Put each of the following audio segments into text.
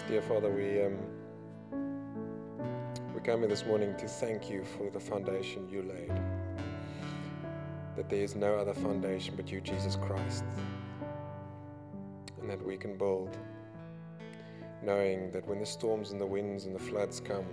Dear Father, we come here this morning to thank you for the foundation you laid. That there is no other foundation but you, Jesus Christ. And that we can build, knowing that when the storms and the winds and the floods come,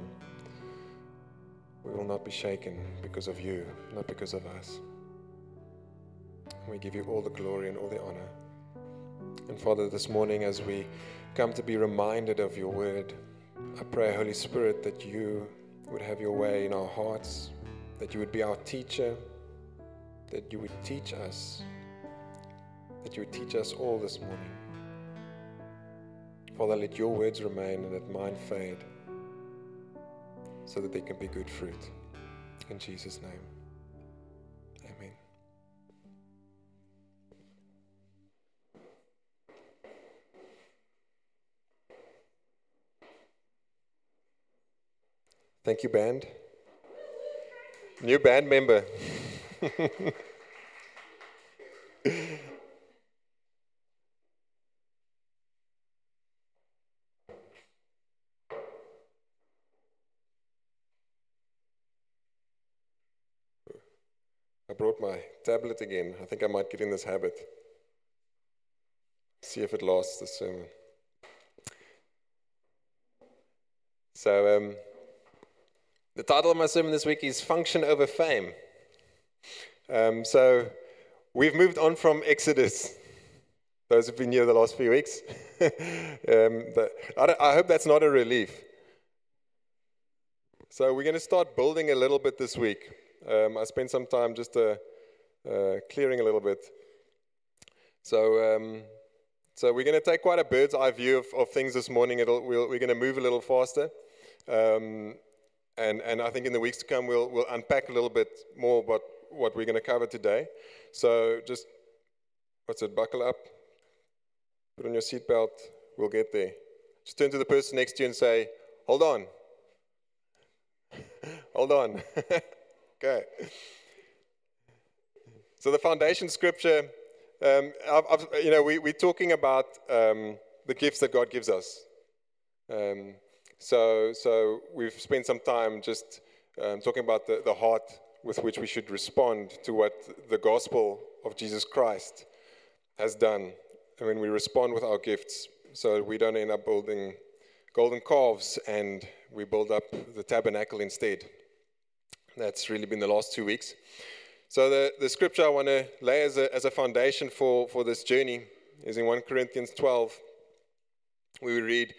we will not be shaken because of you, not because of us. And we give you all the glory and all the honor. And Father, this morning as we come to be reminded of your word, I pray, Holy Spirit, that you would have your way in our hearts, that you would be our teacher, that you would teach us, that you would teach us all this morning. Father, let your words remain and let mine fade, so that they can be good fruit. In Jesus' name, amen. Thank you, band. New band member. I brought my tablet again. I think I might get in this habit. See if it lasts the sermon. So, the title of my sermon this week is Function Over Fame. So, we've moved on from Exodus. Those who've been here the last few weeks. I hope that's not a relief. So, we're going to start building a little bit this week. I spent some time just clearing a little bit. So we're going to take quite a bird's eye view of things this morning. We're going to move a little faster. And I think in the weeks to come, we'll unpack a little bit more about what we're going to cover today. So just, buckle up, put on your seatbelt, we'll get there. Just turn to the person next to you and say, hold on. Hold on. Okay. So the foundation scripture, we're talking about the gifts that God gives us. So we've spent some time just talking about the heart with which we should respond to what the gospel of Jesus Christ has done. And when we respond with our gifts, so we don't end up building golden calves and we build up the tabernacle instead. That's really been the last 2 weeks. So the scripture I want to lay as a foundation for this journey is in 1 Corinthians 12. We read,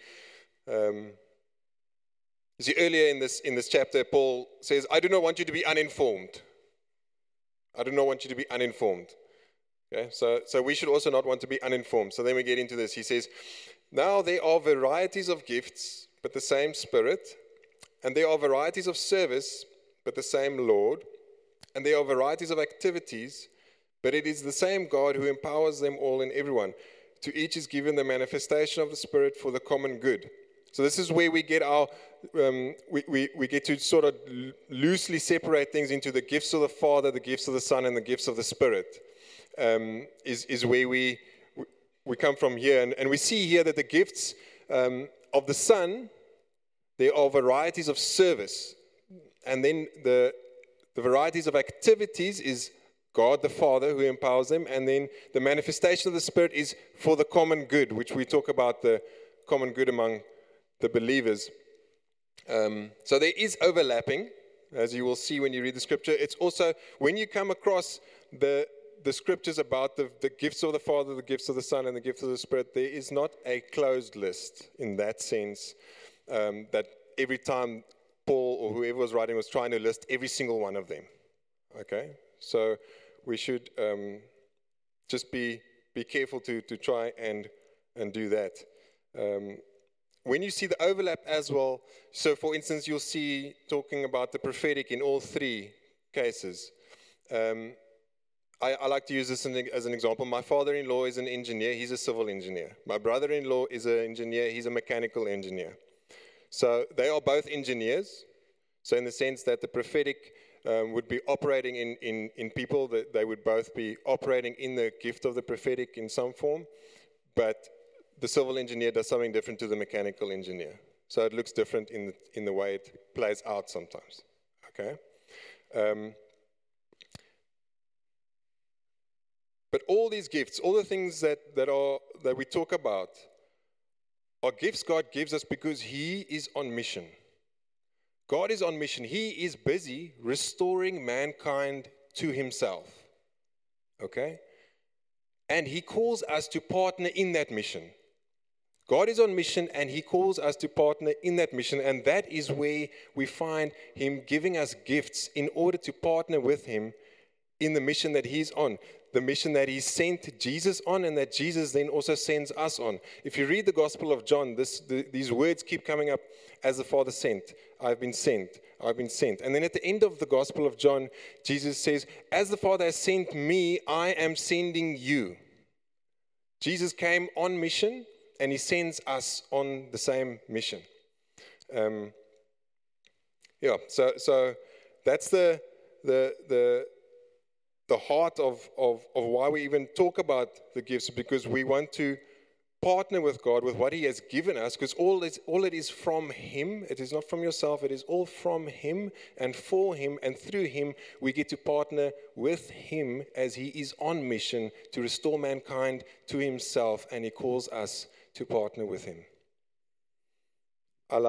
you see, earlier in this chapter, Paul says, I do not want you to be uninformed. I do not want you to be uninformed. Okay, so we should also not want to be uninformed. So then we get into this. He says, now there are varieties of gifts, but the same Spirit. And there are varieties of service, but the same Lord. And there are varieties of activities, but it is the same God who empowers them all in everyone. To each is given the manifestation of the Spirit for the common good. So this is where we get our, we get to sort of loosely separate things into the gifts of the Father, the gifts of the Son, and the gifts of the Spirit. Is where we come from here. And we see here that the gifts of the Son, there are varieties of service. And then the varieties of activities is God the Father who empowers them. And then the manifestation of the Spirit is for the common good, which we talk about the common good among the believers. So there is overlapping, as you will see when you read the scripture. It's also, when you come across the scriptures about the gifts of the Father, the gifts of the Son, and the gifts of the Spirit, there is not a closed list in that sense, that every time Paul or whoever was writing was trying to list every single one of them. Okay? So we should just be careful to try and do that. When you see the overlap as well, so for instance, you'll see talking about the prophetic in all three cases. I like to use this as an example. My father-in-law is an engineer. He's a civil engineer. My brother-in-law is an engineer. He's a mechanical engineer. So they are both engineers. So in the sense that the prophetic would be operating in people, that they would both be operating in the gift of the prophetic in some form. But the civil engineer does something different to the mechanical engineer. So it looks different in the way it plays out sometimes. Okay? But all these gifts, all the things that we talk about, are gifts God gives us because He is on mission. God is on mission. He is busy restoring mankind to Himself. Okay? And He calls us to partner in that mission. God is on mission and He calls us to partner in that mission. And that is where we find Him giving us gifts in order to partner with Him in the mission that He's on. The mission that He sent Jesus on and that Jesus then also sends us on. If you read the Gospel of John, these words keep coming up: as the Father sent, I've been sent, I've been sent. And then at the end of the Gospel of John, Jesus says, as the Father has sent me, I am sending you. Jesus came on mission and He sends us on the same mission. So that's the heart of why we even talk about the gifts, because we want to partner with God with what He has given us, because all it is from Him. It is not from yourself. It is all from Him and for Him, and through Him we get to partner with Him as He is on mission to restore mankind to Himself, and He calls us to partner with Him. I'm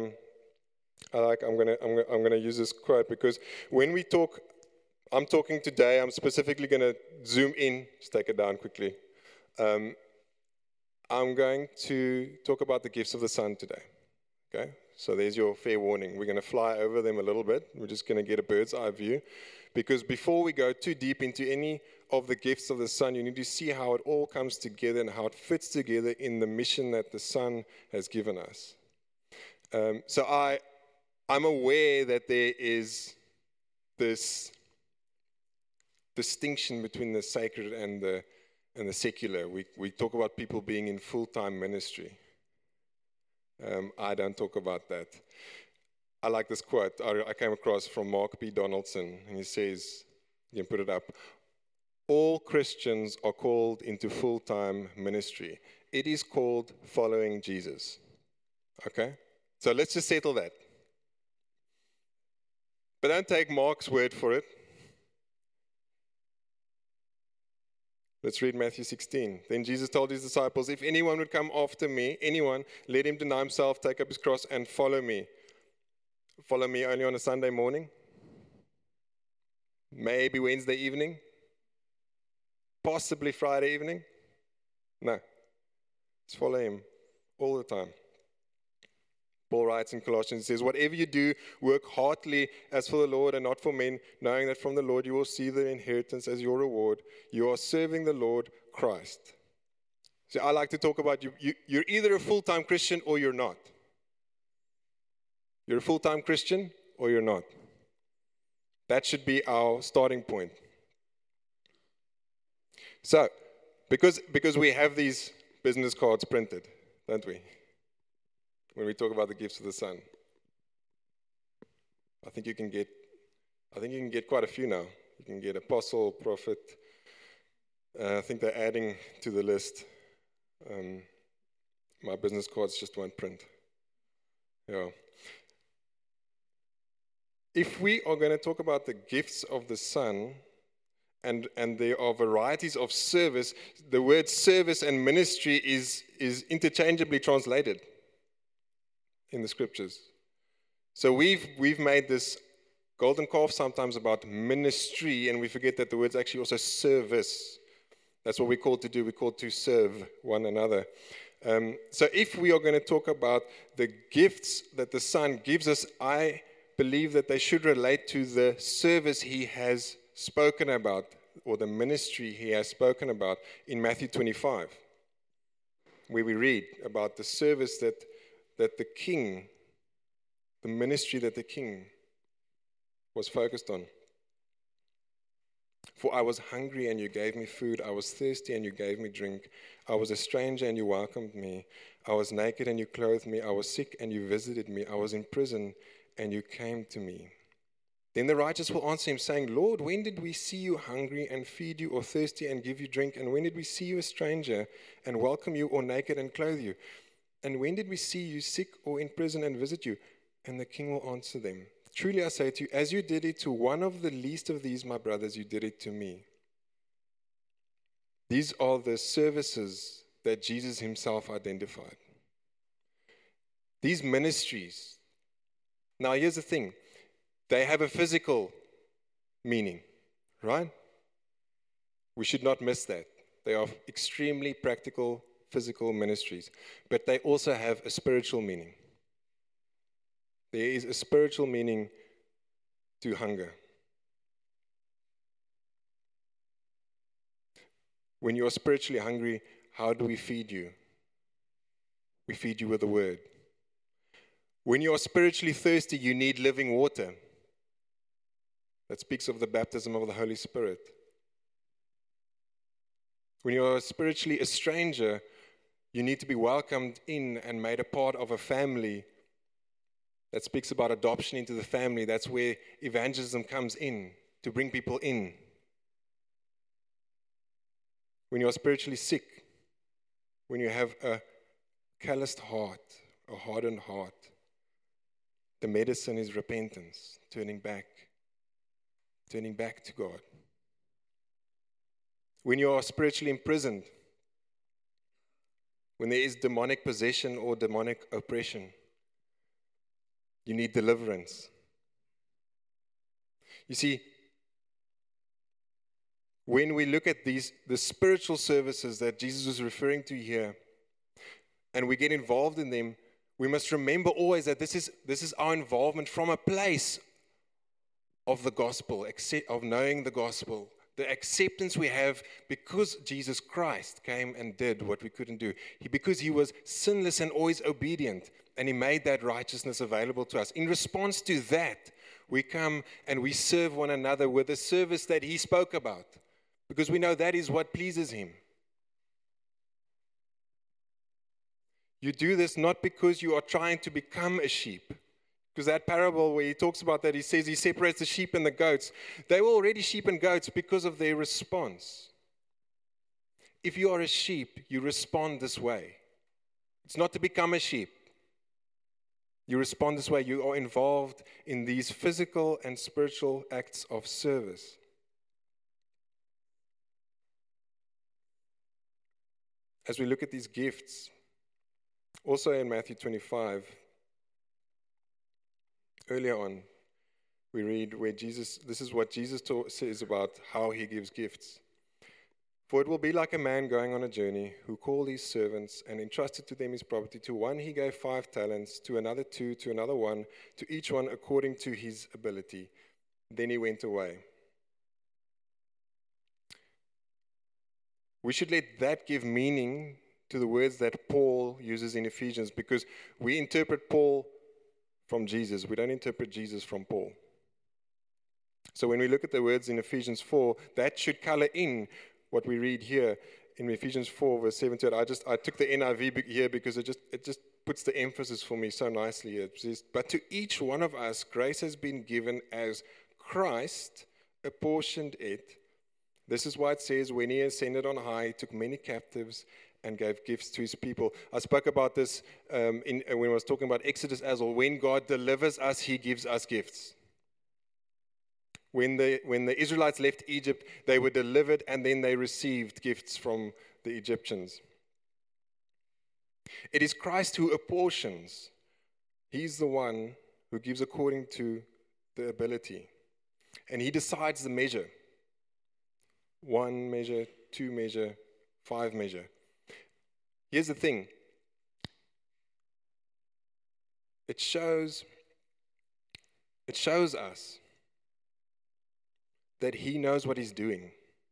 gonna use this quote because when we talk. I'm talking today, I'm specifically going to zoom in. Just take it down quickly. I'm going to talk about the gifts of the Son today. Okay? So there's your fair warning. We're going to fly over them a little bit. We're just going to get a bird's eye view. Because before we go too deep into any of the gifts of the Son, you need to see how it all comes together and how it fits together in the mission that the Son has given us. So I'm aware that there is this distinction between the sacred and the secular. We talk about people being in full-time ministry. I don't talk about that. I like this quote I came across from Mark P. Donaldson, and he says, you can put it up, all Christians are called into full-time ministry. It is called following Jesus. Okay? So let's just settle that. But don't take Mark's word for it. Let's read Matthew 16. Then Jesus told His disciples, if anyone would come after me, anyone, let him deny himself, take up his cross, and follow me. Follow me only on a Sunday morning? Maybe Wednesday evening? Possibly Friday evening? No. Just follow Him all the time. Paul writes in Colossians, he says, whatever you do, work heartily as for the Lord and not for men, knowing that from the Lord you will see the inheritance as your reward. You are serving the Lord Christ. So I like to talk about you're either a full-time Christian or you're not. You're a full-time Christian or you're not. That should be our starting point. So, because we have these business cards printed, don't we? When we talk about the gifts of the Son, I think you can get quite a few now. You can get apostle, prophet. I think they're adding to the list. My business cards just won't print. Yeah. If we are going to talk about the gifts of the Son, and there are varieties of service, the word service and ministry is interchangeably translated in the scriptures. So we've made this golden calf sometimes about ministry, and we forget that the word's actually also service. That's what we're called to do. We're called to serve one another. So if we are going to talk about the gifts that the Son gives us, I believe that they should relate to the service He has spoken about, or the ministry He has spoken about in Matthew 25, where we read about the service that the king, the ministry that the king was focused on. For I was hungry and you gave me food. I was thirsty and you gave me drink. I was a stranger and you welcomed me. I was naked and you clothed me. I was sick and you visited me. I was in prison and you came to me. Then the righteous will answer him, saying, Lord, when did we see you hungry and feed you, or thirsty and give you drink? And when did we see you a stranger and welcome you, or naked and clothe you? And when did we see you sick or in prison and visit you? And the king will answer them, truly I say to you, as you did it to one of the least of these, my brothers, you did it to me. These are the services that Jesus himself identified. These ministries. Now here's the thing. They have a physical meaning, right? We should not miss that. They are extremely practical, physical ministries. But they also have a spiritual meaning. There is a spiritual meaning to hunger. When you're spiritually hungry, how do we feed you? We feed you with the word. When you're spiritually thirsty, you need living water. That speaks of the baptism of the Holy Spirit. When you're spiritually a stranger, you need to be welcomed in and made a part of a family. That speaks about adoption into the family. That's where evangelism comes in, to bring people in. When you're spiritually sick, when you have a calloused heart, a hardened heart, the medicine is repentance, turning back to God. When you are spiritually imprisoned, when there is demonic possession or demonic oppression, you need deliverance. You see, when we look at the spiritual services that Jesus was referring to here, and we get involved in them, we must remember always that this is our involvement from a place of the gospel, of knowing the gospel, the acceptance we have because Jesus Christ came and did what we couldn't do. Because he was sinless and always obedient, and he made that righteousness available to us. In response to that, we come and we serve one another with the service that he spoke about, because we know that is what pleases him. You do this not because you are trying to become a sheep. Because that parable where he talks about that, he says he separates the sheep and the goats. They were already sheep and goats because of their response. If you are a sheep, you respond this way. It's not to become a sheep. You respond this way. You are involved in these physical and spiritual acts of service. As we look at these gifts, also in Matthew 25, earlier on, we read where this is what Jesus says about how he gives gifts. For it will be like a man going on a journey who called his servants and entrusted to them his property. To one he gave 5 talents, to another 2, to another 1, to each one according to his ability. Then he went away. We should let that give meaning to the words that Paul uses in Ephesians, because we interpret Paul from Jesus. We don't interpret Jesus from Paul. So when we look at the words in Ephesians 4, that should color in what we read here in Ephesians 4, verse 7 to 8. I took the NIV here because it just puts the emphasis for me so nicely. It says, but to each one of us, grace has been given as Christ apportioned it. This is why it says, when he ascended on high, he took many captives and gave gifts to his people. I spoke about this when I was talking about Exodus as well. When God delivers us, he gives us gifts. When the Israelites left Egypt, they were delivered and then they received gifts from the Egyptians. It is Christ who apportions. He's the one who gives according to the ability. And he decides the measure. 1 measure, 2 measure, 5 measure. Here's the thing. It shows us that he knows what he's doing.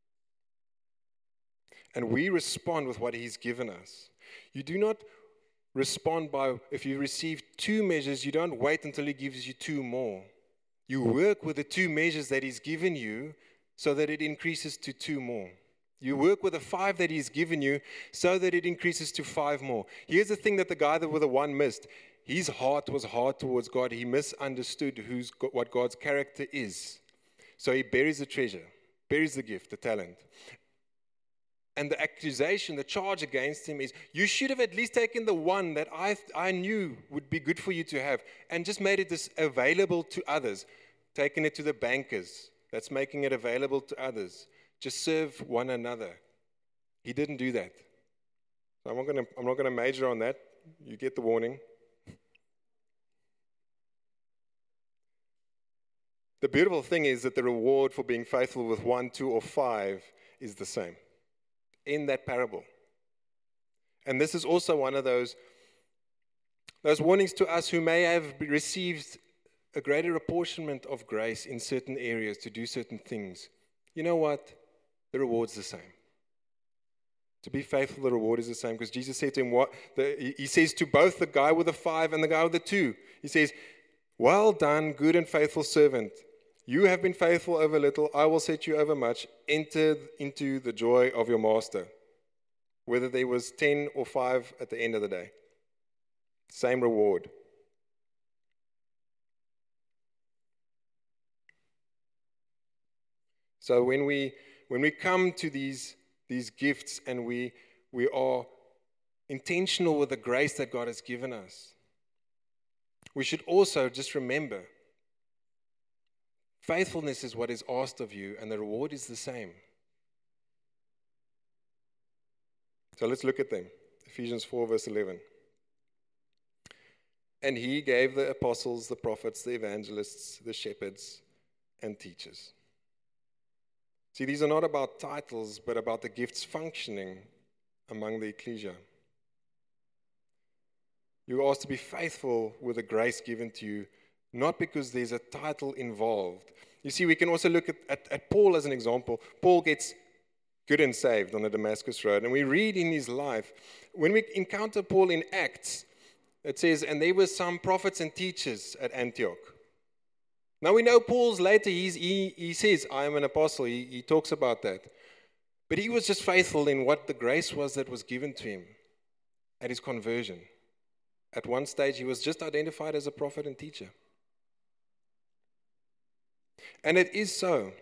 And we respond with what he's given us. You do not respond by, if you receive 2 measures, you don't wait until he gives you 2 more. You work with the 2 measures that he's given you so that it increases to 2 more. You work with the 5 that he's given you so that it increases to 5 more. Here's the thing that the guy with the 1 missed. his heart was hard towards God. He misunderstood what God's character is. So he buries the treasure, buries the gift, the talent. And the accusation, the charge against him is, you should have at least taken the one that I knew would be good for you to have and just made it available to others. Taken it to the bankers. That's making it available to others. Just serve one another. He didn't do that. So I'm not going to major on that. You get the warning. The beautiful thing is that the reward for being faithful with 1, 2, or 5 is the same in that parable. And this is also one of those warnings to us who may have received a greater apportionment of grace in certain areas to do certain things. You know what? The reward's the same. To be faithful, the reward is the same, because Jesus said to him, he says to both the guy with the 5 and the guy with the 2, he says, well done, good and faithful servant. You have been faithful over little, I will set you over much. Enter into the joy of your master. Whether there was 10 or 5 at the end of the day. Same reward. So when we come to these gifts and we are intentional with the grace that God has given us, we should also just remember, faithfulness is what is asked of you, and the reward is the same. So let's look at them. Ephesians 4, verse 11. And he gave the apostles, the prophets, the evangelists, the shepherds, and teachers. See, these are not about titles, but about the gifts functioning among the ecclesia. You're asked to be faithful with the grace given to you, not because there's a title involved. You see, we can also look at Paul as an example. Paul gets good and saved on the Damascus Road, and we read in his life, when we encounter Paul in Acts, it says, and there were some prophets and teachers at Antioch. Now we know Paul's later, he says, I am an apostle. He talks about that. But he was just faithful in what the grace was that was given to him at his conversion. At one stage, he was just identified as a prophet and teacher. And it is so.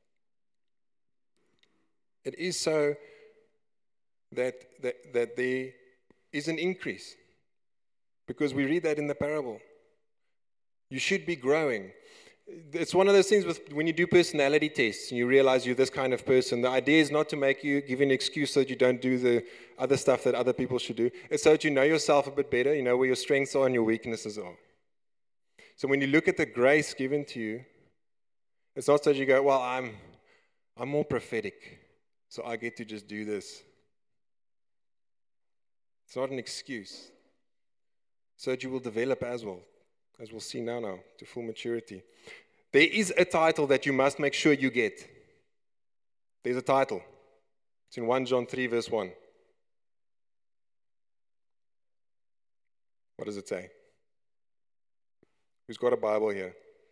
It is so that there is an increase. Because we read that in the parable. You should be growing. It's one of those things when you do personality tests and you realize you're this kind of person. The idea is not to make you give an excuse so that you don't do the other stuff that other people should do. It's so that you know yourself a bit better, you know where your strengths are and your weaknesses are. So when you look at the grace given to you, it's not so that you go, well, I'm more prophetic, so I get to just do this. It's not an excuse. So that you will develop as well, as we'll see now, to full maturity. There is a title that you must make sure you get. There's a title. It's in 1 John 3, verse 1. What does it say? Who's got a Bible here?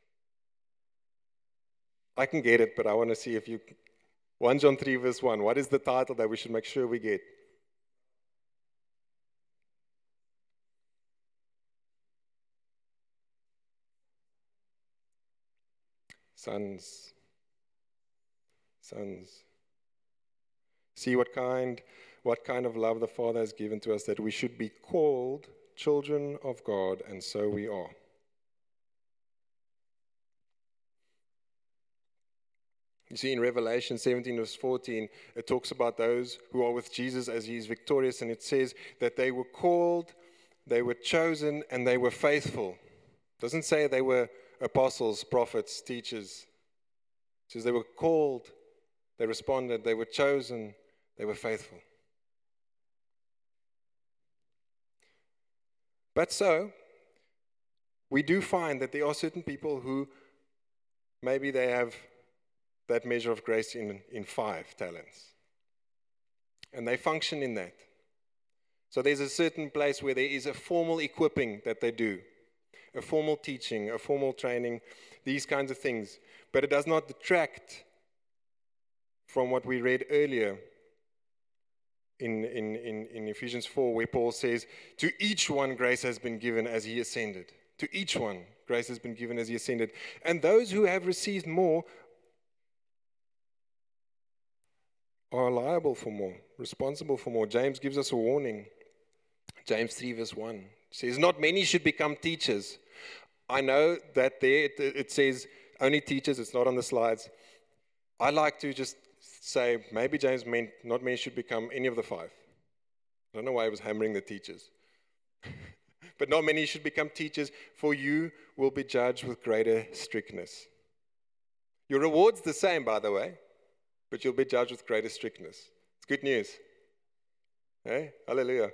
I can get it, but I want to see if you... 1 John 3, verse 1. What is the title that we should make sure we get? Sons. See what kind of love the Father has given to us, that we should be called children of God, and so we are. You see, in Revelation 17, verse 14, it talks about those who are with Jesus as he is victorious, and it says that they were called, they were chosen, and they were faithful. It doesn't say they were apostles, prophets, teachers. It says they were called, they responded, they were chosen, they were faithful. But so, we do find that there are certain people who maybe they have that measure of grace in 5 talents. And they function in that. So there's a certain place where there is a formal equipping that they do. A formal teaching, a formal training, these kinds of things. But it does not detract from what we read earlier, in Ephesians 4, where Paul says, to each one grace has been given as he ascended. To each one grace has been given as he ascended. And those who have received more are liable for more, responsible for more. James gives us a warning. James 3 verse 1 says, not many should become teachers. I know that there it says only teachers, it's not on the slides. I like to just say, maybe James meant not many should become any of the five. I don't know why he was hammering the teachers. But not many should become teachers, for you will be judged with greater strictness. Your reward's the same, by the way, but you'll be judged with greater strictness. It's good news. Hey, hallelujah.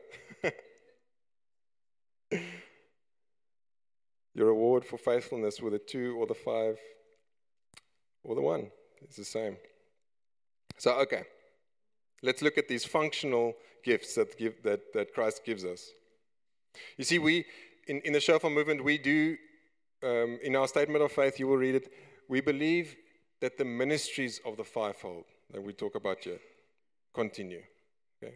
Your reward for faithfulness, whether 2 or the 5 or the 1, is the same. So, okay, let's look at these functional gifts that Christ gives us. You see, we, in the Shofar movement, we do, in our statement of faith, you will read it, we believe that the ministries of the fivefold that we talk about here continue. Okay?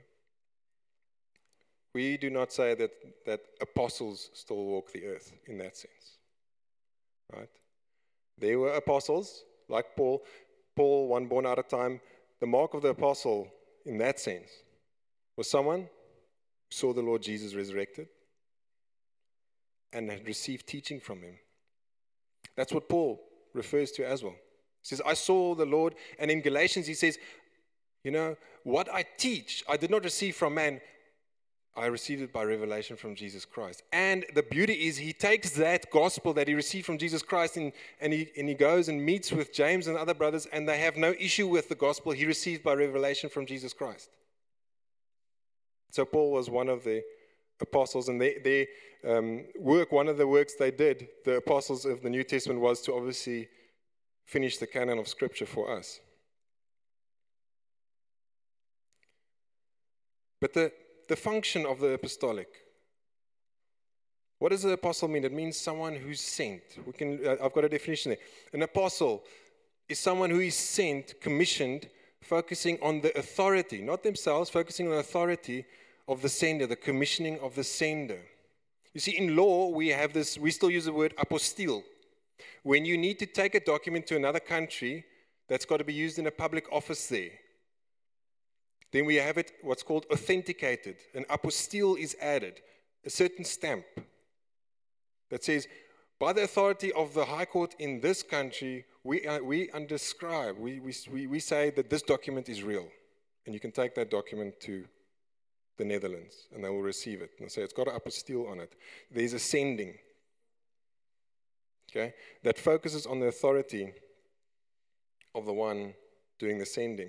We do not say that apostles still walk the earth in that sense. Right? There were apostles, like Paul, one born out of time. The mark of the apostle, in that sense, was someone who saw the Lord Jesus resurrected and had received teaching from him. That's what Paul refers to as well. He says, I saw the Lord. And in Galatians, he says, what I teach, I did not receive from man. I received it by revelation from Jesus Christ. And the beauty is he takes that gospel that he received from Jesus Christ and he goes and meets with James and other brothers, and they have no issue with the gospel he received by revelation from Jesus Christ. So Paul was one of the apostles, and their work, one of the works they did, the apostles of the New Testament, was to obviously finish the canon of Scripture for us. But the function of the apostolic, what does the apostle mean? It means someone who's sent. I've got a definition there. An apostle is someone who is sent, commissioned, focusing on the authority, not themselves, focusing on the authority of the sender, the commissioning of the sender. You see, in law, we have this, we still use the word apostille. When you need to take a document to another country, that's got to be used in a public office there. Then we have it, what's called authenticated. An apostille is added, a certain stamp that says, by the authority of the High Court in this country, we undescribe, we say that this document is real. And you can take that document to the Netherlands, and they will receive it. And say it's got an apostille on it. There's a sending, okay, that focuses on the authority of the one doing the sending.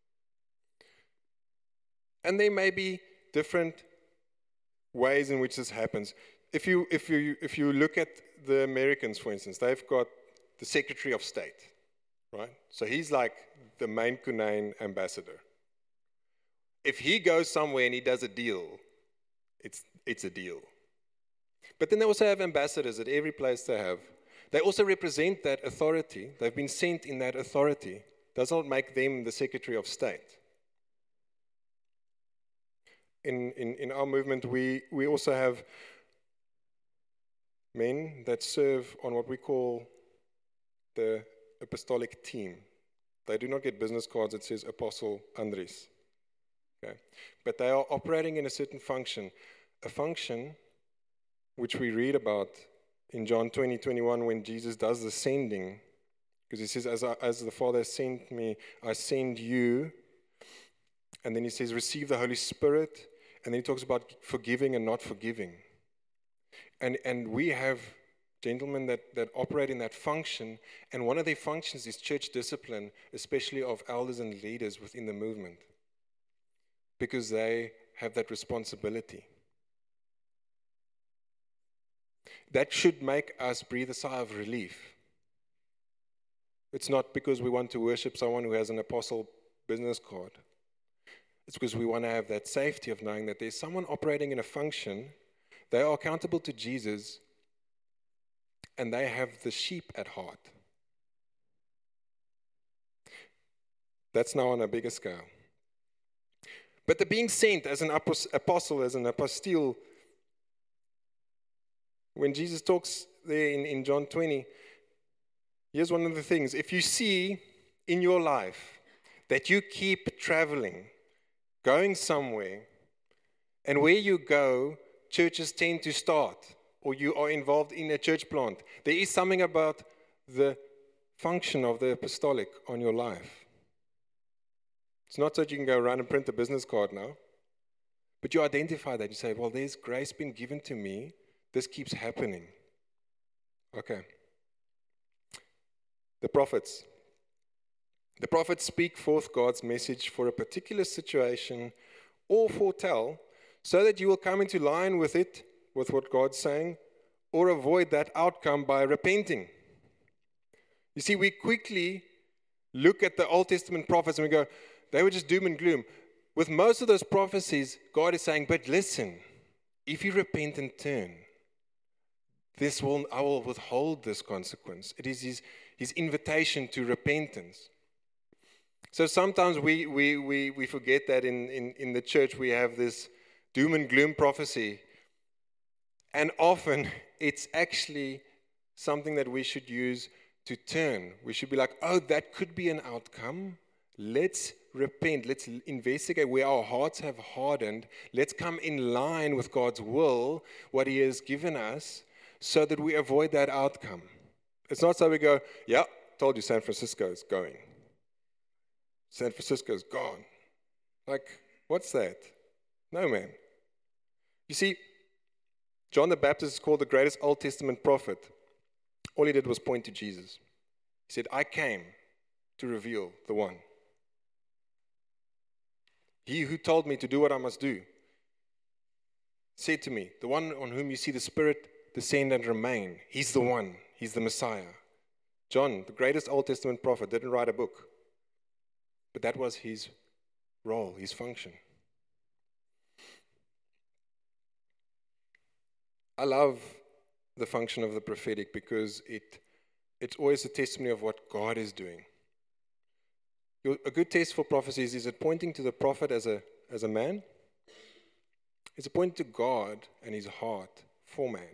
And there may be different ways in which this happens. If you look at the Americans, for instance, they've got the Secretary of State, right? So he's like the main Kunane ambassador. If he goes somewhere and he does a deal, it's a deal. But then they also have ambassadors at every place they have. They also represent that authority. They've been sent in that authority. Does not make them the Secretary of State. In our movement, we also have men that serve on what we call the apostolic team. They do not get business cards that says Apostle Andries. Okay? But they are operating in a certain function, a function which we read about in John 20:21 when Jesus does the sending, because he says, as the Father sent me, I send you. And then he says, receive the Holy Spirit. And then he talks about forgiving and not forgiving. And we have gentlemen that operate in that function, and one of their functions is church discipline, especially of elders and leaders within the movement, because they have that responsibility. That should make us breathe a sigh of relief. It's not because we want to worship someone who has an apostle business card. It's because we want to have that safety of knowing that there's someone operating in a function. They are accountable to Jesus, and they have the sheep at heart. That's now on a bigger scale. But the being sent as an apostle, as an apostille, when Jesus talks there in John 20, here's one of the things. If you see in your life that you keep traveling, going somewhere, and where you go, churches tend to start, or you are involved in a church plant, there is something about the function of the apostolic on your life. It's not so that you can go around and print a business card now, but you identify that. You say, well, there's grace been given to me. This keeps happening. Okay. The prophets. The prophets speak forth God's message for a particular situation or foretell so that you will come into line with it, with what God's saying, or avoid that outcome by repenting. You see, we quickly look at the Old Testament prophets and we go, they were just doom and gloom. With most of those prophecies, God is saying, but listen, if you repent and turn, I will withhold this consequence. It is his invitation to repentance. So sometimes we forget that in the church we have this doom and gloom prophecy. And often it's actually something that we should use to turn. We should be like, oh, that could be an outcome. Let's repent. Let's investigate where our hearts have hardened. Let's come in line with God's will, what He has given us, so that we avoid that outcome. It's not so we go, yeah, told you San Francisco is going. San Francisco's gone. Like, what's that? No, man. You see, John the Baptist is called the greatest Old Testament prophet. All he did was point to Jesus. He said, I came to reveal the one. He who told me to do what I must do said to me, the one on whom you see the Spirit descend and remain, he's the one. He's the Messiah. John, the greatest Old Testament prophet, didn't write a book. But that was his role, his function. I love the function of the prophetic because it's always a testimony of what God is doing. A good test for prophecies, is it pointing to the prophet as a man? Is it pointing to God and his heart for man?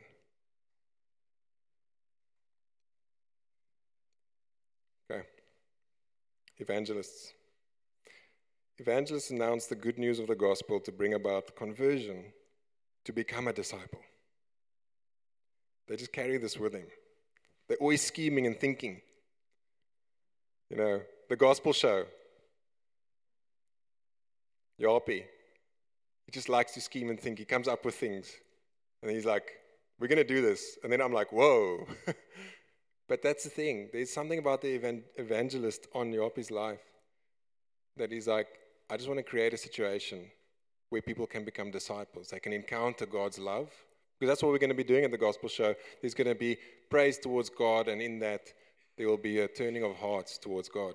Okay. Evangelists. Evangelists announce the good news of the gospel to bring about conversion, to become a disciple. They just carry this with them. They're always scheming and thinking. You know, the gospel show. Yapi. He just likes to scheme and think. He comes up with things. And he's like, we're going to do this. And then I'm like, whoa. But that's the thing. There's something about the evangelist on Yapi's life that he's like, I just want to create a situation where people can become disciples. They can encounter God's love. Because that's what we're going to be doing at the gospel show. There's going to be praise towards God, and in that there will be a turning of hearts towards God.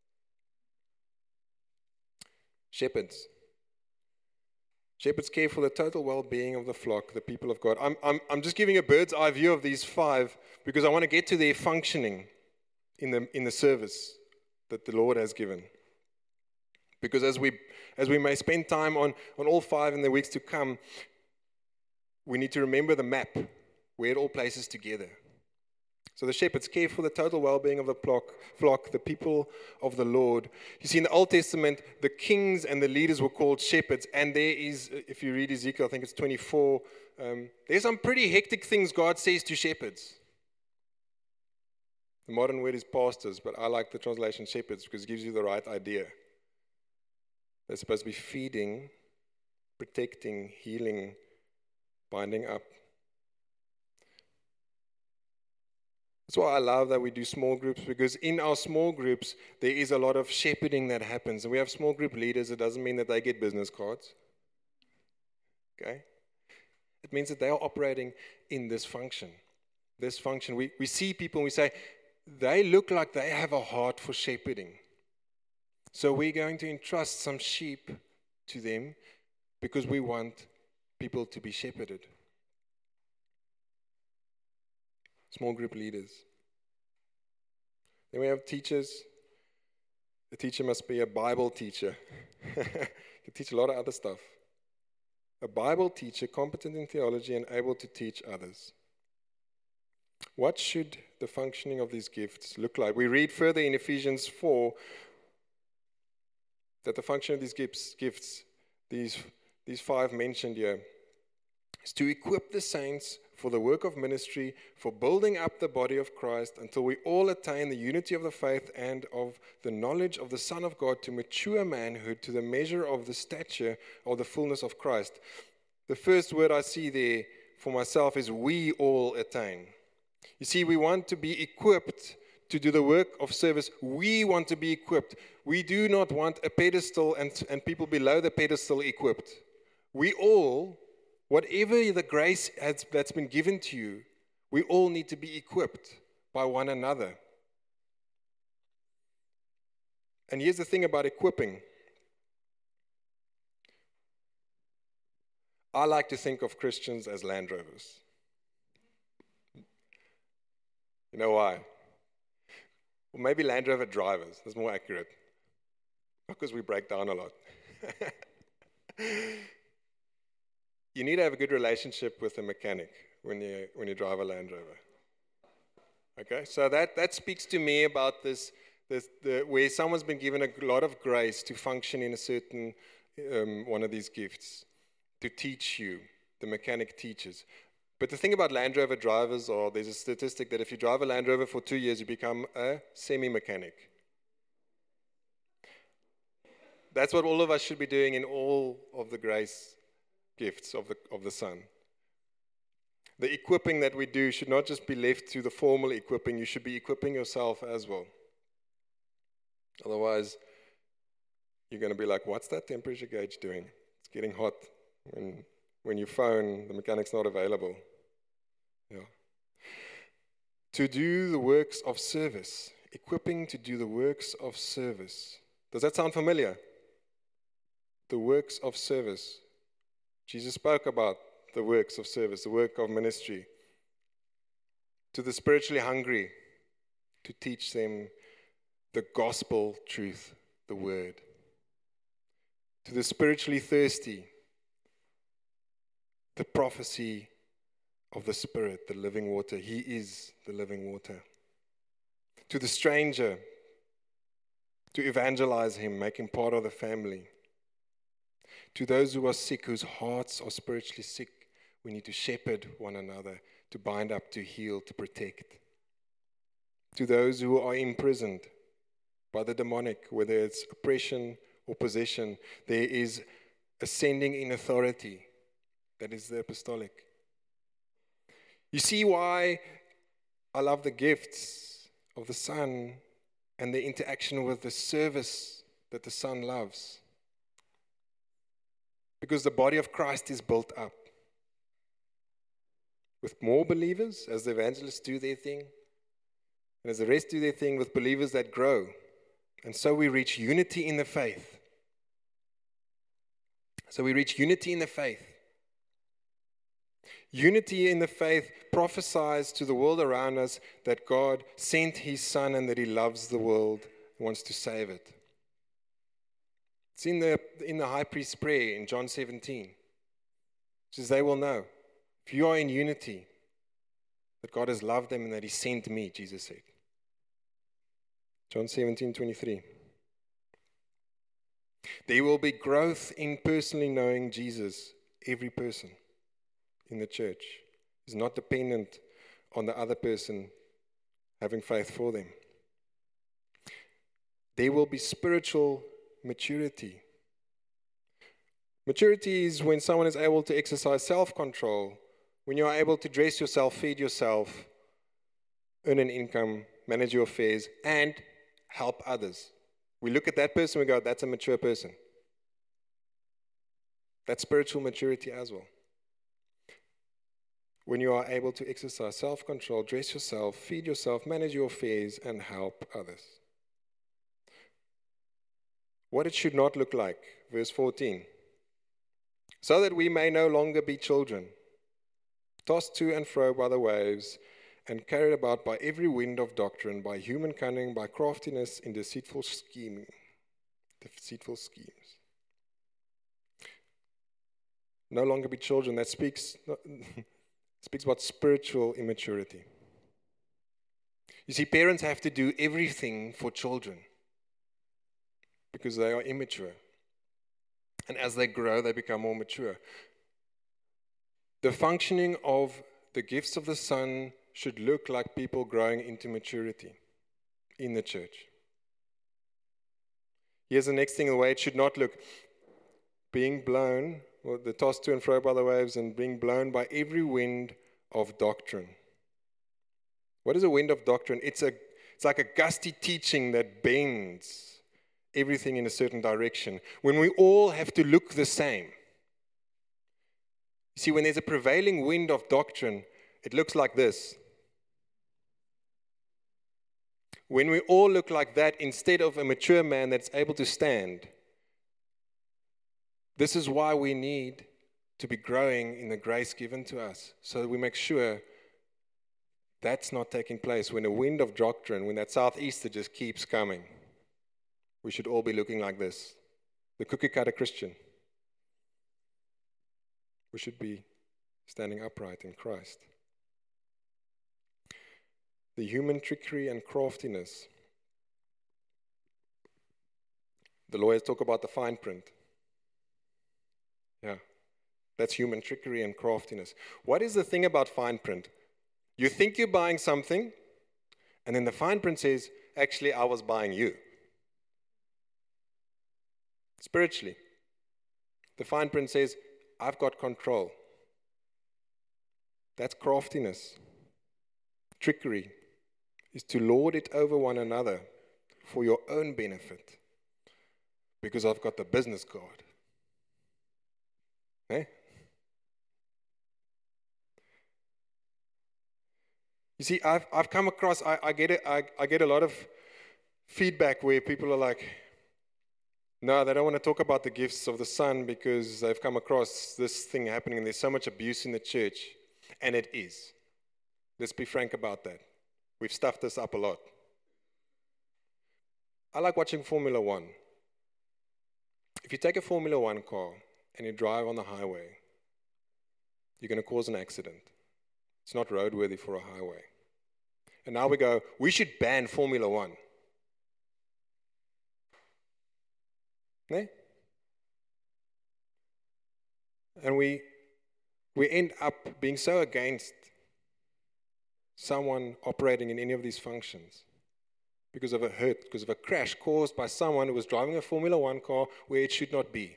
Shepherds. Shepherds care for the total well-being of the flock, the people of God. I'm just giving a bird's eye view of these five because I want to get to their functioning in the service that the Lord has given. Because as we may spend time on all five in the weeks to come, we need to remember the map where it all places together. So the shepherds care for the total well-being of the flock, the people of the Lord. You see, in the Old Testament, the kings and the leaders were called shepherds. And there is, if you read Ezekiel, I think it's 24, there's some pretty hectic things God says to shepherds. The modern word is pastors, but I like the translation shepherds because it gives you the right idea. They're supposed to be feeding, protecting, healing, binding up. That's why I love that we do small groups, because in our small groups, there is a lot of shepherding that happens. And we have small group leaders. It doesn't mean that they get business cards. Okay? It means that they are operating in this function. This function. We see people and we say, they look like they have a heart for shepherding. So we're going to entrust some sheep to them because we want people to be shepherded. Small group leaders. Then we have teachers. A teacher must be a Bible teacher. You can teach a lot of other stuff. A Bible teacher, competent in theology and able to teach others. What should the functioning of these gifts look like? We read further in Ephesians 4 that the function of these gifts, these five mentioned here, is to equip the saints for the work of ministry, for building up the body of Christ until we all attain the unity of the faith and of the knowledge of the Son of God, to mature manhood, to the measure of the stature of the fullness of Christ. The first word I see there for myself is we all attain. You see, we want to be equipped to do the work of service. We want to be equipped. We do not want a pedestal and people below the pedestal equipped. We all, whatever the grace that's been given to you, we all need to be equipped by one another. And here's the thing about equipping. I like to think of Christians as Land Rovers. You know why? Or maybe Land Rover drivers, that's more accurate. Not because we break down a lot. You need to have a good relationship with the mechanic when you drive a Land Rover. Okay, so that speaks to me about this where someone's been given a lot of grace to function in a certain one of these gifts, to teach you. The mechanic teaches. But the thing about Land Rover drivers, there's a statistic that if you drive a Land Rover for 2 years, you become a semi-mechanic. That's what all of us should be doing in all of the grace gifts of the Son. The equipping that we do should not just be left to the formal equipping. You should be equipping yourself as well. Otherwise, you're going to be like, what's that temperature gauge doing? It's getting hot. When you phone, the mechanic's not available. Yeah. To do the works of service. Equipping to do the works of service. Does that sound familiar? The works of service. Jesus spoke about the works of service, the work of ministry. To the spiritually hungry, to teach them the gospel truth, the word. To the spiritually thirsty, the prophecy of the Spirit, the living water. He is the living water. To the stranger, to evangelize him, make him part of the family. To those who are sick, whose hearts are spiritually sick, we need to shepherd one another, to bind up, to heal, to protect. To those who are imprisoned by the demonic, whether it's oppression or possession, there is ascending in authority. That is the apostolic. You see why I love the gifts of the Son and the interaction with the service that the Son loves. Because the body of Christ is built up with more believers as the evangelists do their thing, and as the rest do their thing, with believers that grow. And so we reach unity in the faith. Unity in the faith prophesies to the world around us that God sent his Son and that he loves the world and wants to save it. It's in the high priest's prayer in John 17. It says, they will know, if you are in unity, that God has loved them and that he sent me, Jesus said. John 17:23. There will be growth in personally knowing Jesus. Every person in the church is not dependent on the other person having faith for them. There will be spiritual maturity. Maturity is when someone is able to exercise self-control, when you are able to dress yourself, feed yourself, earn an income, manage your affairs, and help others. We look at that person, we go, that's a mature person. That's spiritual maturity as well. When you are able to exercise self-control, dress yourself, feed yourself, manage your affairs, and help others. What it should not look like, verse 14. So that we may no longer be children, tossed to and fro by the waves, and carried about by every wind of doctrine, by human cunning, by craftiness in deceitful scheming. deceitful schemes. No longer be children. That speaks about spiritual immaturity. You see, parents have to do everything for children because they are immature. And as they grow, they become more mature. The functioning of the gifts of the Son should look like people growing into maturity in the church. Here's the next thing, the way it should not look. Being blown, or the tossed to and fro by the waves, and being blown by every wind of doctrine. What is a wind of doctrine? It's like a gusty teaching that bends everything in a certain direction, when we all have to look the same. You see, when there's a prevailing wind of doctrine, it looks like this. When we all look like that, instead of a mature man that's able to stand, this is why we need to be growing in the grace given to us, so that we make sure that's not taking place. When a wind of doctrine, when that southeaster just keeps coming, we should all be looking like this. The cookie cutter Christian. We should be standing upright in Christ. The human trickery and craftiness. The lawyers talk about the fine print. Yeah, that's human trickery and craftiness. What is the thing about fine print? You think you're buying something, and then the fine print says, actually, I was buying you. Spiritually, the fine print says, I've got control. That's craftiness. Trickery is to lord it over one another for your own benefit, because I've got the business card. Eh? You see, I've come across, I get a lot of feedback where people are like, no, they don't want to talk about the gifts of the Son because they've come across this thing happening and there's so much abuse in the church. And it is. Let's be frank about that. We've stuffed this up a lot. I like watching Formula One. If you take a Formula One car and you drive on the highway, you're going to cause an accident. It's not roadworthy for a highway. And now we go, we should ban Formula One. And we end up being so against someone operating in any of these functions because of a hurt, because of a crash caused by someone who was driving a Formula One car where it should not be.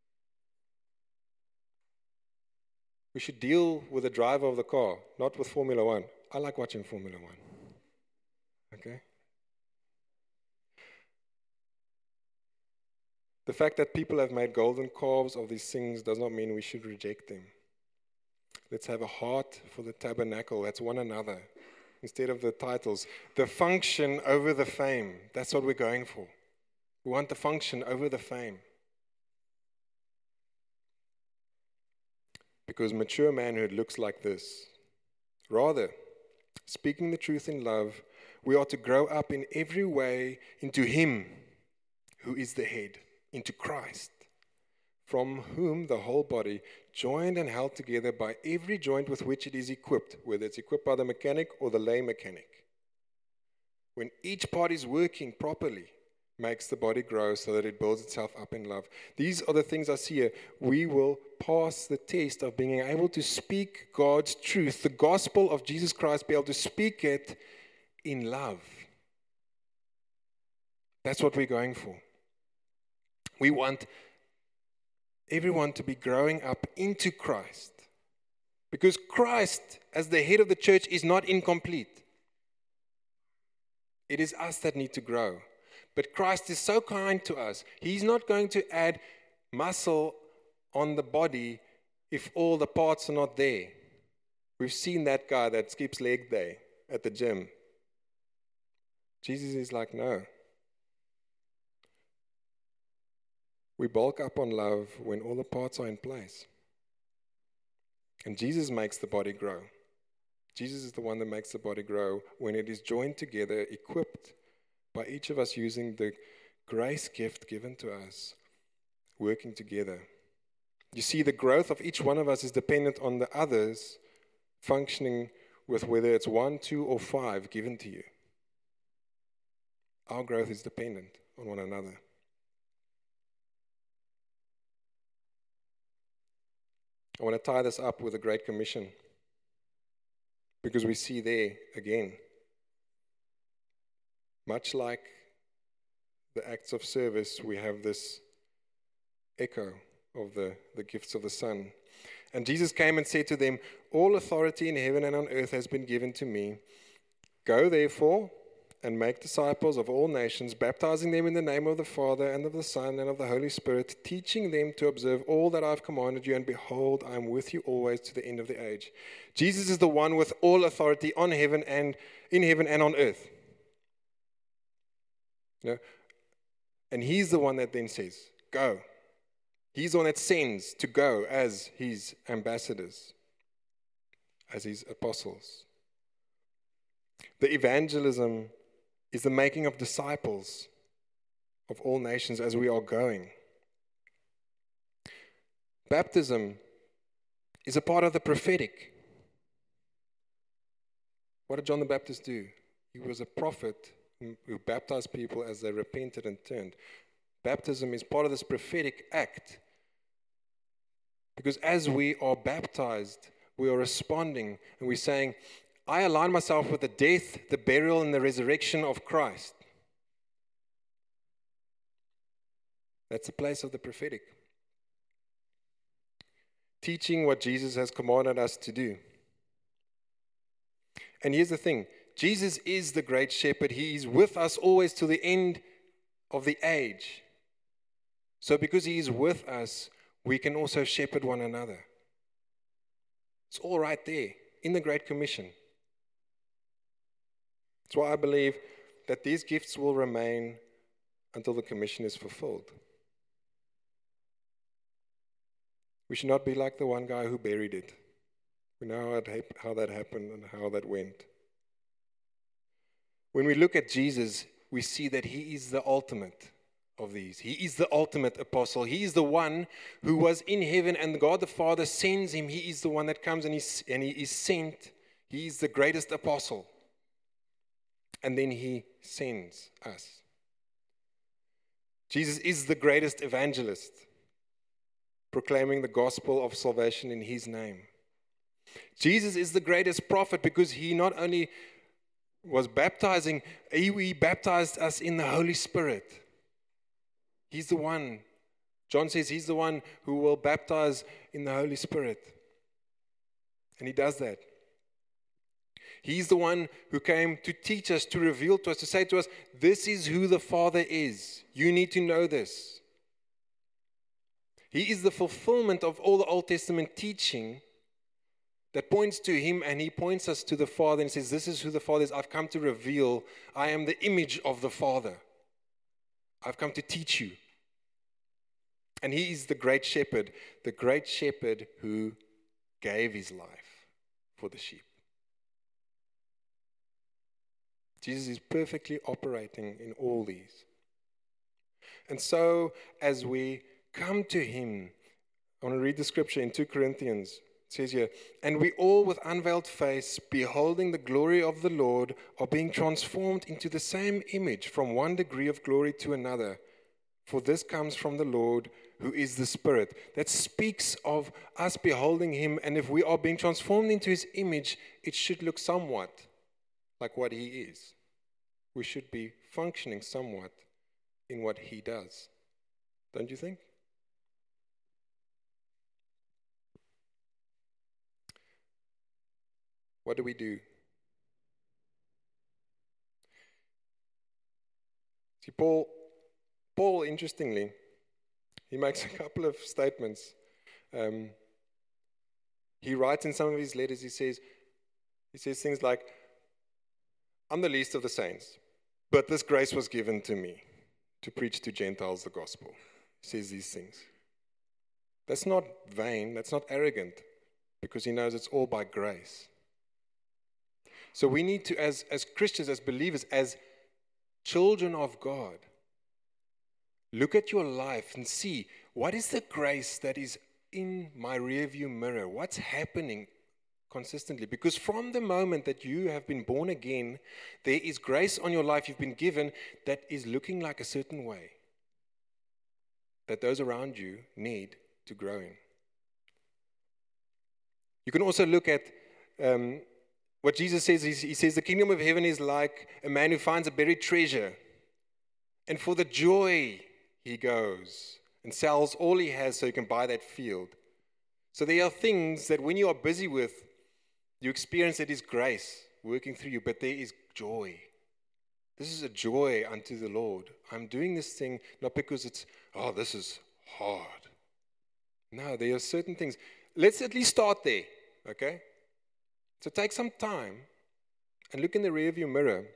We should deal with the driver of the car, not with Formula One. I like watching Formula One. Okay? The fact that people have made golden calves of these things does not mean we should reject them. Let's have a heart for the tabernacle. That's one another. Instead of the titles. The function over the fame. That's what we're going for. We want the function over the fame. Because mature manhood looks like this. Rather, speaking the truth in love, we are to grow up in every way into Him who is the head, into Christ, from whom the whole body, joined and held together by every joint with which it is equipped, whether it's equipped by the mechanic or the lay mechanic. When each part is working properly, makes the body grow so that it builds itself up in love. These are the things I see here. We will pass the test of being able to speak God's truth, the gospel of Jesus Christ, be able to speak it in love. That's what we're going for. We want everyone to be growing up into Christ. Because Christ, as the head of the church, is not incomplete. It is us that need to grow. But Christ is so kind to us. He's not going to add muscle on the body if all the parts are not there. We've seen that guy that skips leg day at the gym. Jesus is like, no. We bulk up on love when all the parts are in place. And Jesus makes the body grow. Jesus is the one that makes the body grow when it is joined together, equipped by each of us using the grace gift given to us, working together. You see, the growth of each one of us is dependent on the others functioning with whether it's 1, 2, or 5 given to you. Our growth is dependent on one another. I want to tie this up with the Great Commission, because we see there again, much like the acts of service, we have this echo of the gifts of the Son. And Jesus came and said to them, all authority in heaven and on earth has been given to me. Go therefore and make disciples of all nations, baptizing them in the name of the Father and of the Son and of the Holy Spirit, teaching them to observe all that I have commanded you, and behold, I am with you always to the end of the age. Jesus is the one with all authority on heaven and in heaven and on earth. You know? And he's the one that then says, go. He's the one that sends to go as his ambassadors, as his apostles. The evangelism is the making of disciples of all nations as we are going. Baptism is a part of the prophetic. What did John the Baptist do? He was a prophet who baptized people as they repented and turned. Baptism is part of this prophetic act. Because as we are baptized, we are responding and we're saying, I align myself with the death, the burial, and the resurrection of Christ. That's the place of the prophetic. Teaching what Jesus has commanded us to do. And here's the thing. Jesus is the great shepherd. He is with us always to the end of the age. So because he is with us, we can also shepherd one another. It's all right there in the Great Commission. That's why I believe that these gifts will remain until the commission is fulfilled. We should not be like the one guy who buried it. We know how that happened and how that went. When we look at Jesus, we see that he is the ultimate of these. He is the ultimate apostle. He is the one who was in heaven, and God the Father sends him. He is the one that comes and he is sent. He is the greatest apostle. And then he sends us. Jesus is the greatest evangelist, proclaiming the gospel of salvation in his name. Jesus is the greatest prophet because he not only was baptizing, he baptized us in the Holy Spirit. He's the one. John says he's the one who will baptize in the Holy Spirit. And he does that. He's the one who came to teach us, to reveal to us, to say to us, this is who the Father is. You need to know this. He is the fulfillment of all the Old Testament teaching that points to him, and he points us to the Father and says, this is who the Father is. I've come to reveal. I am the image of the Father. I've come to teach you. And he is the great shepherd who gave his life for the sheep. Jesus is perfectly operating in all these. And so, as we come to him, I want to read the scripture in 2 Corinthians. It says here, and we all with unveiled face, beholding the glory of the Lord, are being transformed into the same image from one degree of glory to another. For this comes from the Lord, who is the Spirit. That speaks of us beholding him, and if we are being transformed into his image, it should look somewhat like what he is. We should be functioning somewhat in what he does. Don't you think? What do we do? See, Paul, interestingly, he makes a couple of statements. He writes in some of his letters, he says things like, I'm the least of the saints, but this grace was given to me to preach to Gentiles the gospel. He says these things. That's not vain, that's not arrogant, because he knows it's all by grace. So we need to, as Christians, as believers, as children of God, Look at your life and see, what is the grace that is in my rearview mirror? What's happening consistently? Because from the moment that you have been born again, there is grace on your life you've been given that is looking like a certain way that those around you need to grow in. You can also look at what Jesus says. He says the kingdom of heaven is like a man who finds a buried treasure, and for the joy he goes and sells all he has so he can buy that field. So there are things that when you are busy with, you experience that is grace working through you, but there is joy. This is a joy unto the Lord. I'm doing this thing not because it's, this is hard. No, there are certain things. Let's at least start there, okay? So take some time and look in the rearview mirror.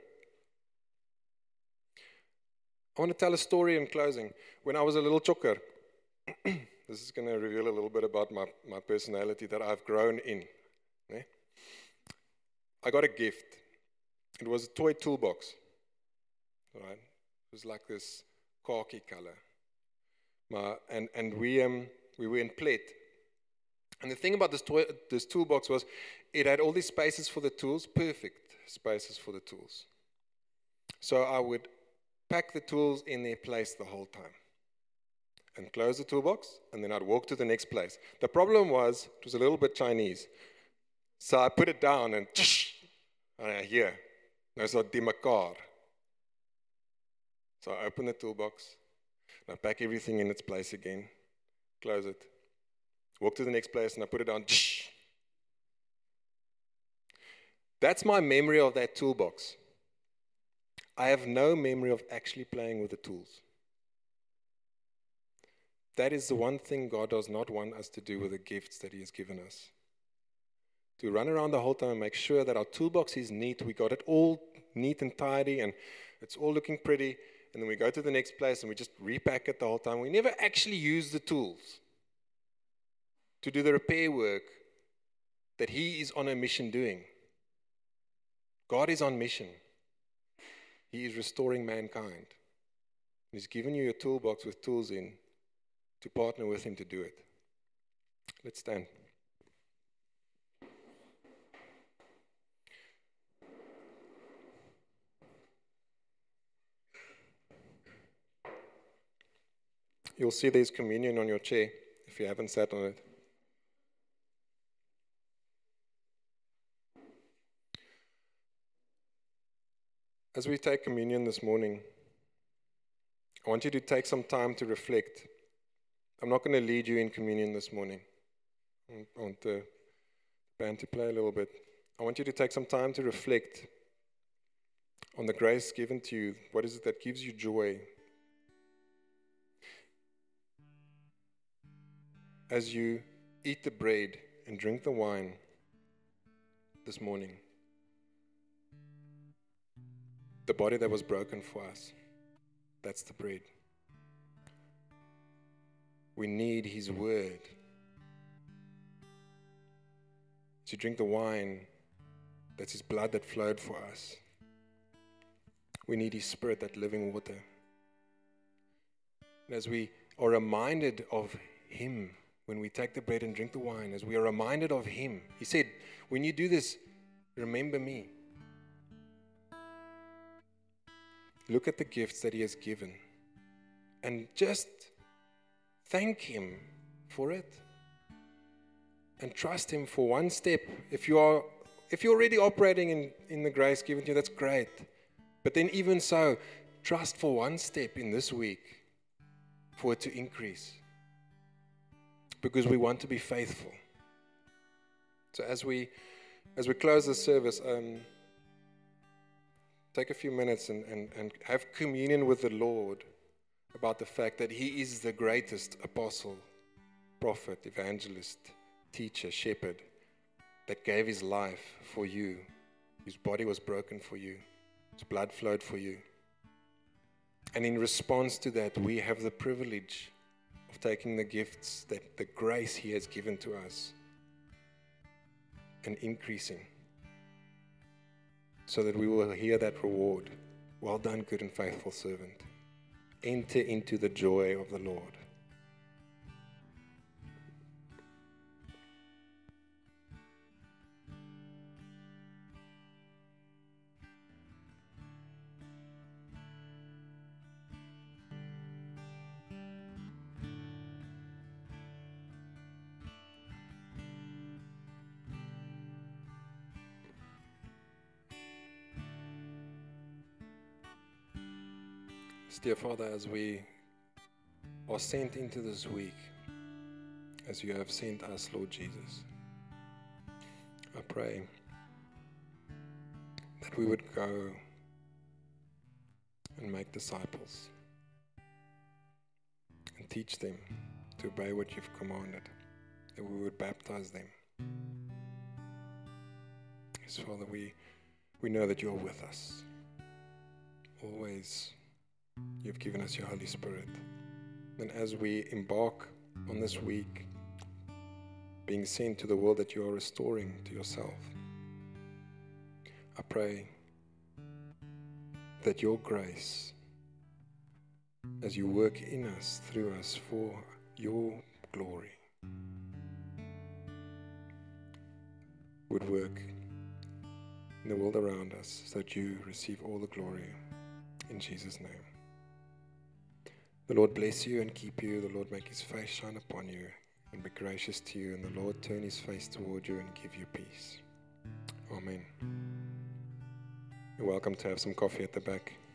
I want to tell a story in closing. When I was a little choker, this is going to reveal a little bit about my personality that I've grown in. Okay? I got a gift. It was a toy toolbox. Right? It was like this khaki color. And we were in Plett. And the thing about this toolbox was it had all these spaces for the tools, perfect spaces for the tools. So I would pack the tools in their place the whole time and close the toolbox, and then I'd walk to the next place. The problem was it was a little bit Chinese. So I put it down and here. Nou is dat die mekaar. So I open the toolbox, and I pack everything in its place again, close it, walk to the next place, and I put it down. That's my memory of that toolbox. I have no memory of actually playing with the tools. That is the one thing God does not want us to do with the gifts that He has given us. To run around the whole time and make sure that our toolbox is neat, we got it all neat and tidy, and it's all looking pretty, and then we go to the next place and we just repack it the whole time. We never actually use the tools to do the repair work that He is on a mission doing. God is on mission. He is restoring mankind. He's given you a toolbox with tools in to partner with Him to do it. Let's stand. You'll see there's communion on your chair if you haven't sat on it. As we take communion this morning, I want you to take some time to reflect. I'm not going to lead you in communion this morning. I want the band to play a little bit. I want you to take some time to reflect on the grace given to you. What is it that gives you joy? As you eat the bread and drink the wine this morning, the body that was broken for us, that's the bread. We need His word. To drink the wine, that's His blood that flowed for us. We need His Spirit, that living water. And as we are reminded of Him, when we take the bread and drink the wine, as we are reminded of Him, He said, when you do this, remember me. Look at the gifts that He has given and just thank Him for it and trust Him for one step. If you're already operating in the grace given to you, that's great. But then even so, trust for one step in this week for it to increase, because we want to be faithful. So as we close this service, take a few minutes and have communion with the Lord about the fact that He is the greatest apostle, prophet, evangelist, teacher, shepherd that gave His life for you, whose body was broken for you, whose blood flowed for you. And in response to that, we have the privilege of taking the gifts, that the grace He has given to us, and increasing, so that we will hear that reward. Well done, good and faithful servant. enter into the joy of the Lord. Dear Father, as we are sent into this week, as you have sent us, Lord Jesus, I pray that we would go and make disciples and teach them to obey what you've commanded, that we would baptize them. Yes, Father, we know that you are with us. Always, you've given us your Holy Spirit. And as we embark on this week, being sent to the world that you are restoring to yourself, I pray that your grace, as you work in us, through us, for your glory, would work in the world around us so that you receive all the glory. In Jesus' name. The Lord bless you and keep you. The Lord make his face shine upon you and be gracious to you. And the Lord turn his face toward you and give you peace. Amen. You're welcome to have some coffee at the back.